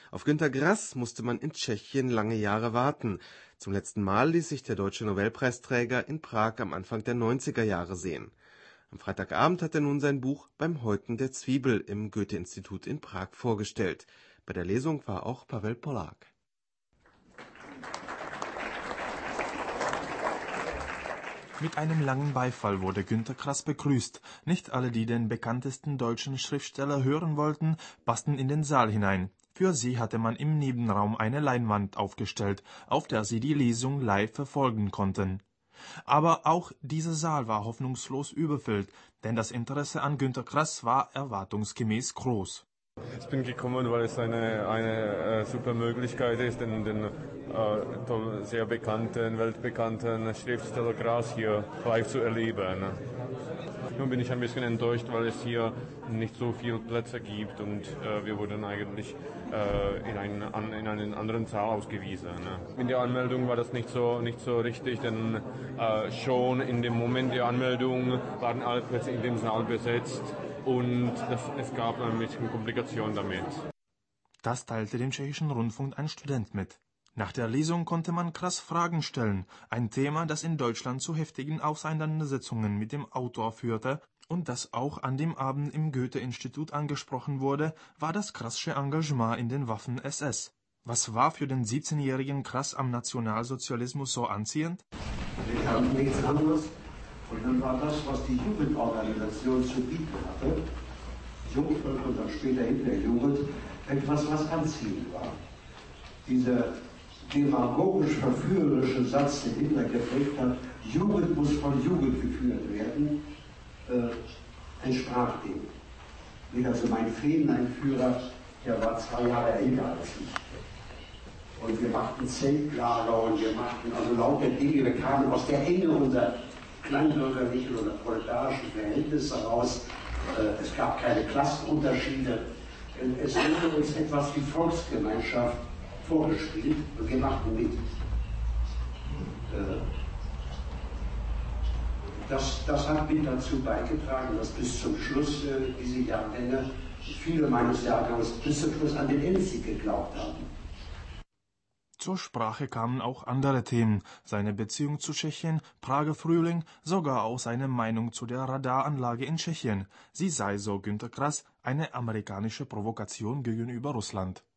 Auf Günter Grass musste man in Tschechien lange Jahre warten. Zum letzten Mal ließ sich der deutsche Nobelpreisträger in Prag am Anfang der 90er Jahre sehen. Am Freitagabend hat er nun sein Buch Beim Häuten der Zwiebel im Goethe-Institut in Prag vorgestellt. Bei der Lesung war auch Pavel Polák. Mit einem langen Beifall wurde Günter Grass begrüßt. Nicht alle, die den bekanntesten deutschen Schriftsteller hören wollten, passten in den Saal hinein. Für sie hatte man im Nebenraum eine Leinwand aufgestellt, auf der sie die Lesung live verfolgen konnten. Aber auch dieser Saal war hoffnungslos überfüllt, denn das Interesse an Günter Grass war erwartungsgemäß groß. Ich bin gekommen, weil es eine super Möglichkeit ist, den sehr bekannten, weltbekannten Schriftsteller Grass hier live zu erleben. Nun bin ich ein bisschen enttäuscht, weil es hier nicht so viele Plätze gibt und wir wurden eigentlich in einen anderen Saal ausgewiesen. In der Anmeldung war das nicht so richtig, denn schon in dem Moment der Anmeldung waren alle Plätze in dem Saal besetzt. Und es gab ein bisschen Komplikationen damit. Das teilte dem tschechischen Rundfunk ein Student mit. Nach der Lesung konnte man Grass Fragen stellen, ein Thema, das in Deutschland zu heftigen Auseinandersetzungen mit dem Autor führte und das auch an dem Abend im Goethe-Institut angesprochen wurde, war das Grass'sche Engagement in den Waffen-SS. Was war für den 17-jährigen Grass am Nationalsozialismus so anziehend? Wir haben nichts anderes. Und dann war das, was die Jugendorganisation zu bieten hatte, Jungvolk und dann später Hitlerjugend, etwas, was anziehend war. Dieser demagogisch-verführerische Satz, den Hitler geprägt hat, Jugend muss von Jugend geführt werden, entsprach dem. Also mein Fähneneinführer, der war 2 Jahre älter als ich. Und wir machten Zeltlager und wir machten also lauter Dinge, wir kamen aus der Enge unserer kleinbürgerlichen oder proletarischen Verhältnisse heraus. Es gab keine Klassenunterschiede. Es wurde uns etwas wie Volksgemeinschaft vorgespielt und wir machten mit. Das hat mit dazu beigetragen, dass bis zum Schluss diese Jahrgänge, viele meines Jahrgangs bis zum Schluss an den Enzig geglaubt haben. Zur Sprache kamen auch andere Themen, seine Beziehung zu Tschechien, Prager Frühling, sogar auch seine Meinung zu der Radaranlage in Tschechien. Sie sei, so Günter Grass, eine amerikanische Provokation gegenüber Russland.